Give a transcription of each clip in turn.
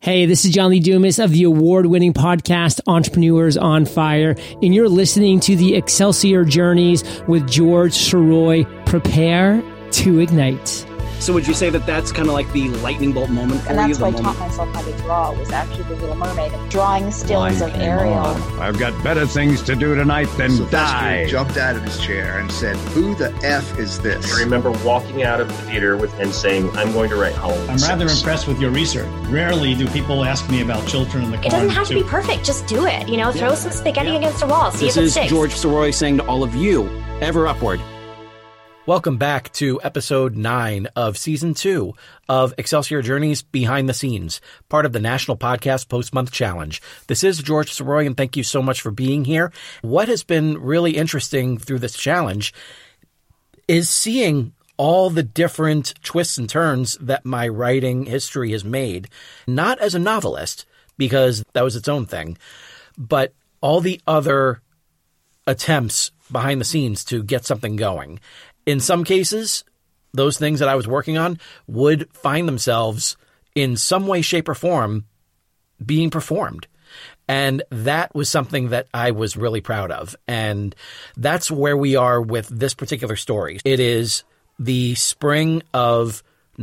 Hey, this is John Lee Dumas of the award-winning podcast Entrepreneurs on Fire, and you're listening to the Excelsior Journeys with George Sirois. Prepare to ignite. So would you say that that's kind of like the lightning bolt moment for you? And that's why I taught myself how to draw, was actually The Little Mermaid, drawing stills of Ariel. I've got better things to do tonight than die. Jumped out of his chair and said, "Who the F is this?" I remember walking out of the theater and saying, "I'm going to write Halloween." I'm rather impressed with your research. Rarely do people ask me about Children of the Corn. It doesn't have to be perfect. Just do it. Throw some spaghetti against a wall. See if it sticks. This is George Sirois saying to all of you, ever upward. Welcome back to episode 9 of season 2 of Excelsior Journeys Behind the Scenes, part of the National Podcast Post-Month Challenge. This is George Sirois, and thank you so much for being here. What has been really interesting through this challenge is seeing all the different twists and turns that my writing history has made, not as a novelist, because that was its own thing, but all the other attempts behind the scenes to get something going. In some cases, those things that I was working on would find themselves in some way, shape, or form being performed. And that was something that I was really proud of. And that's where we are with this particular story. It is the spring of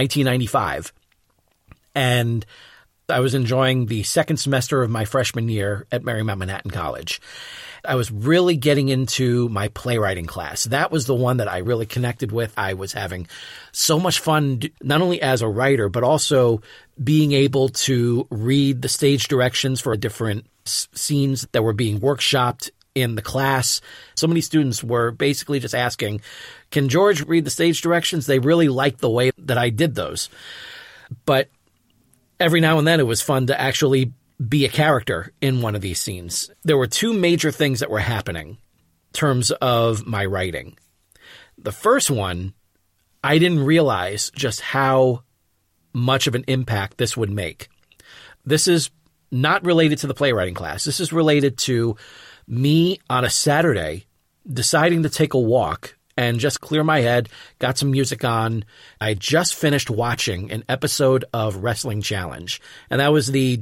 1995. And I was enjoying the second semester of my freshman year at Marymount Manhattan College. I was really getting into my playwriting class. That was the one that I really connected with. I was having so much fun, not only as a writer, but also being able to read the stage directions for different scenes that were being workshopped in the class. So many students were basically just asking, can George read the stage directions? They really liked the way that I did those. But every now and then it was fun to actually be a character in one of these scenes. There were two major things that were happening in terms of my writing. The first one, I didn't realize just how much of an impact this would make. This is not related to the playwriting class. This is related to me on a Saturday deciding to take a walk and just clear my head, got some music on. I just finished watching an episode of Wrestling Challenge, and that was the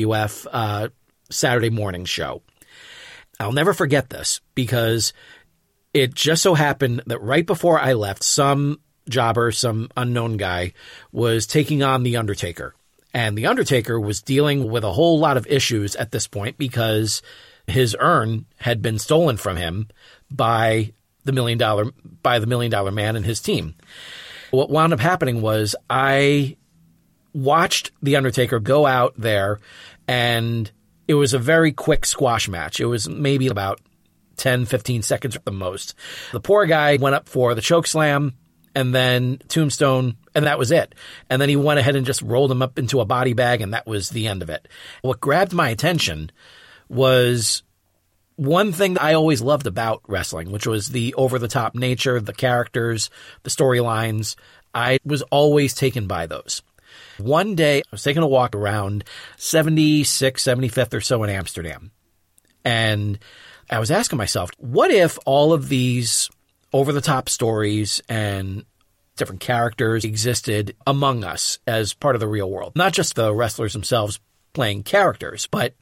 WWF Saturday morning show. I'll never forget this because it just so happened that right before I left, some jobber, some unknown guy, was taking on The Undertaker. And The Undertaker was dealing with a whole lot of issues at this point because his urn had been stolen from him by the $1 Million Man and his team. What wound up happening was I watched The Undertaker go out there, and it was a very quick squash match. It was maybe about 10, 15 seconds at the most. The poor guy went up for the choke slam and then tombstone, and that was it. And then he went ahead and just rolled him up into a body bag, and that was the end of it. What grabbed my attention was one thing that I always loved about wrestling, which was the over-the-top nature, the characters, the storylines. I was always taken by those. One day, I was taking a walk around 76th, 75th or so in Amsterdam. And I was asking myself, what if all of these over-the-top stories and different characters existed among us as part of the real world? Not just the wrestlers themselves playing characters, but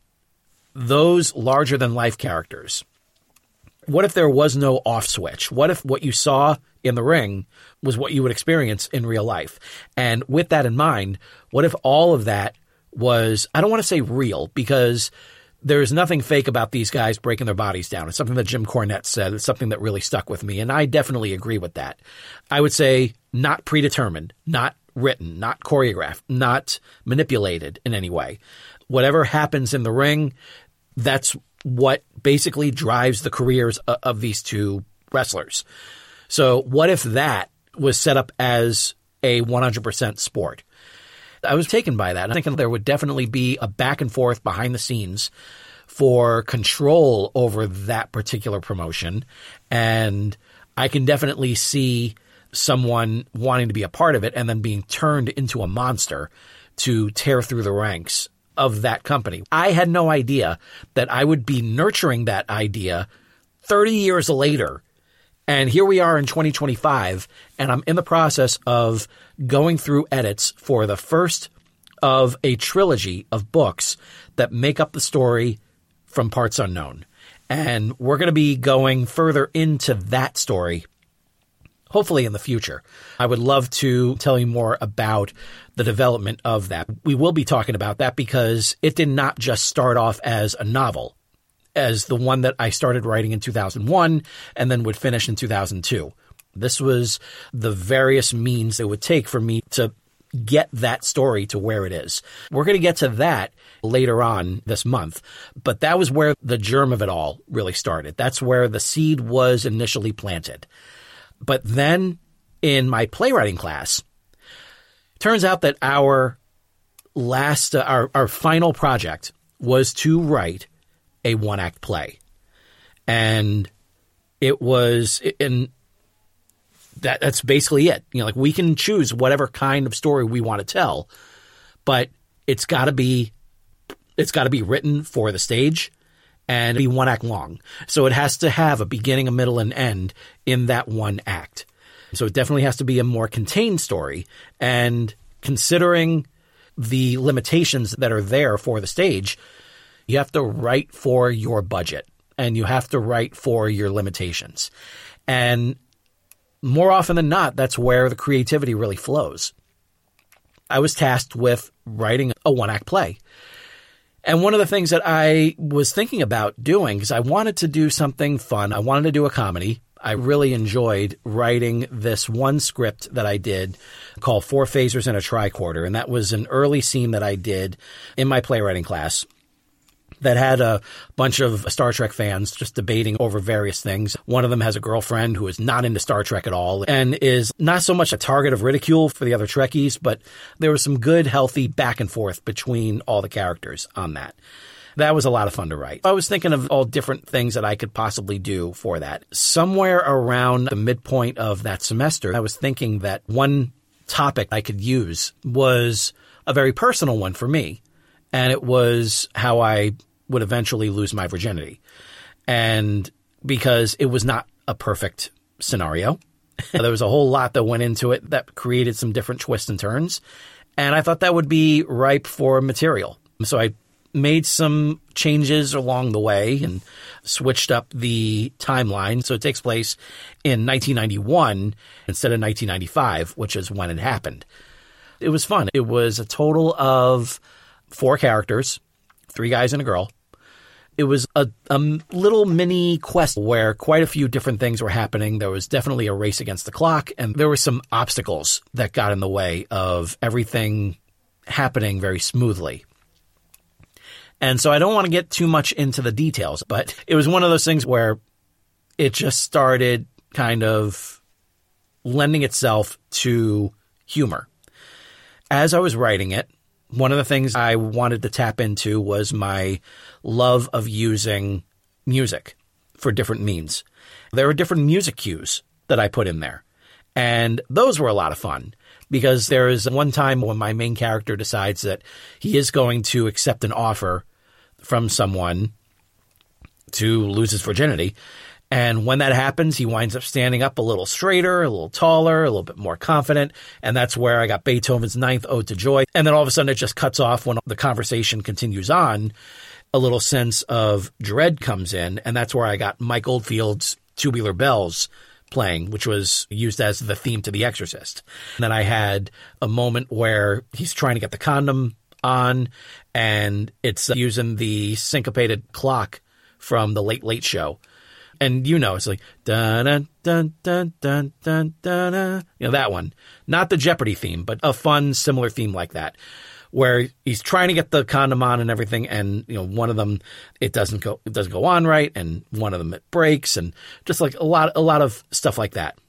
those larger-than-life characters. What if there was no off switch? What if what you saw in the ring was what you would experience in real life? And with that in mind, what if all of that was, I don't want to say real, because there's nothing fake about these guys breaking their bodies down. It's something that Jim Cornette said. It's something that really stuck with me, and I definitely agree with that. I would say not predetermined, not written, not choreographed, not manipulated in any way. Whatever happens in the ring, that's what basically drives the careers of these two wrestlers. So what if that was set up as a 100% sport? I was taken by that. I think there would definitely be a back and forth behind the scenes for control over that particular promotion. And I can definitely see someone wanting to be a part of it and then being turned into a monster to tear through the ranks of that company. I had no idea that I would be nurturing that idea 30 years later. And here we are in 2025, and I'm in the process of going through edits for the first of a trilogy of books that make up the story from Parts Unknown. And we're going to be going further into that story, hopefully in the future. I would love to tell you more about the development of that. We will be talking about that because it did not just start off as a novel, as the one that I started writing in 2001 and then would finish in 2002. This was the various means it would take for me to get that story to where it is. We're going to get to that later on this month, but that was where the germ of it all really started. That's where the seed was initially planted. But then in my playwriting class, turns out that our final project was to write a one-act play. And it was that's basically it. Like we can choose whatever kind of story we want to tell, but it's got to be written for the stage and be one act long. So it has to have a beginning, a middle, and end in that one act. So it definitely has to be a more contained story. And considering the limitations that are there for the stage, you have to write for your budget and you have to write for your limitations. And more often than not, that's where the creativity really flows. I was tasked with writing a one-act play. And one of the things that I was thinking about doing, because I wanted to do something fun, I wanted to do a comedy. I really enjoyed writing this one script that I did called Four Phasers and a Tricorder. And that was an early scene that I did in my playwriting class that had a bunch of Star Trek fans just debating over various things. One of them has a girlfriend who is not into Star Trek at all and is not so much a target of ridicule for the other Trekkies, but there was some good, healthy back and forth between all the characters on that. That was a lot of fun to write. I was thinking of all different things that I could possibly do for that. Somewhere around the midpoint of that semester, I was thinking that one topic I could use was a very personal one for me, and it was how I would eventually lose my virginity. And because it was not a perfect scenario, there was a whole lot that went into it that created some different twists and turns. And I thought that would be ripe for material. So I made some changes along the way and switched up the timeline. So it takes place in 1991 instead of 1995, which is when it happened. It was fun. It was a total of 4 characters, 3 guys and a girl. It was a little mini quest where quite a few different things were happening. There was definitely a race against the clock, and there were some obstacles that got in the way of everything happening very smoothly. And so I don't want to get too much into the details, but it was one of those things where it just started kind of lending itself to humor. As I was writing it, one of the things I wanted to tap into was my love of using music for different means. There were different music cues that I put in there, and those were a lot of fun because there is one time when my main character decides that he is going to accept an offer from someone to lose his virginity. And when that happens, he winds up standing up a little straighter, a little taller, a little bit more confident. And that's where I got Beethoven's Ninth Ode to Joy. And then all of a sudden it just cuts off when the conversation continues on. A little sense of dread comes in. And that's where I got Mike Oldfield's Tubular Bells playing, which was used as the theme to The Exorcist. And then I had a moment where he's trying to get the condom on, and it's using the syncopated clock from the Late Late Show. And it's like dun dun dun dun dun dun dun. That one, not the Jeopardy theme, but a fun similar theme like that, where he's trying to get the condom on and everything, and one of them it doesn't go on right, and one of them it breaks, and just like a lot of stuff like that.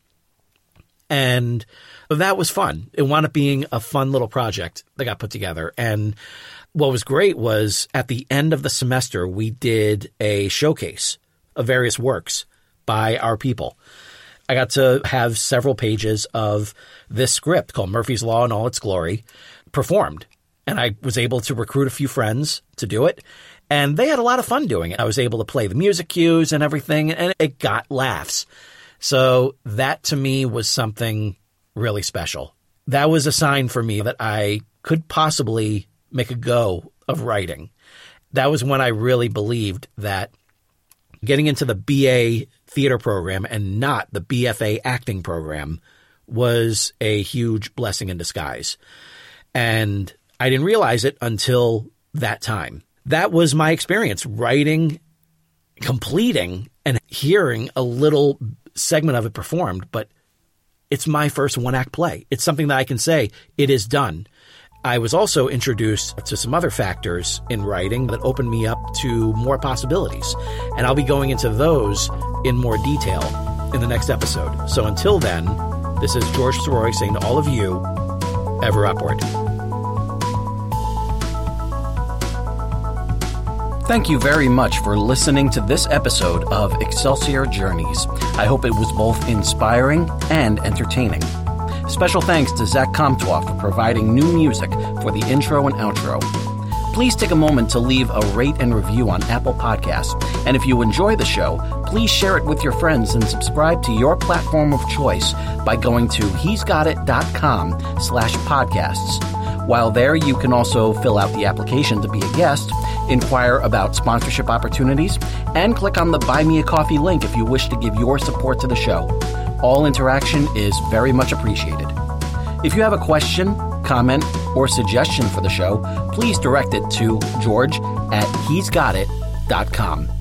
And that was fun. It wound up being a fun little project that got put together. And what was great was at the end of the semester, we did a showcase of various works by our people. I got to have several pages of this script called Murphy's Law in all its glory performed. And I was able to recruit a few friends to do it. And they had a lot of fun doing it. I was able to play the music cues and everything, and it got laughs. So that to me was something really special. That was a sign for me that I could possibly make a go of writing. That was when I really believed that getting into the BA theater program and not the BFA acting program was a huge blessing in disguise. And I didn't realize it until that time. That was my experience, writing, completing, and hearing a little segment of it performed. But it's my first one-act play. It's something that I can say, it is done. I was also introduced to some other factors in writing that opened me up to more possibilities. And I'll be going into those in more detail in the next episode. So until then, this is George Sirois saying to all of you, ever upward. Thank you very much for listening to this episode of Excelsior Journeys. I hope it was both inspiring and entertaining. Special thanks to Zach Comtois for providing new music for the intro and outro. Please take a moment to leave a rate and review on Apple Podcasts. And if you enjoy the show, please share it with your friends and subscribe to your platform of choice by going to he'sgotit.com/podcasts. While there, you can also fill out the application to be a guest, inquire about sponsorship opportunities, and click on the Buy Me a Coffee link if you wish to give your support to the show. All interaction is very much appreciated. If you have a question, comment, or suggestion for the show, please direct it to George@he'sgotit.com.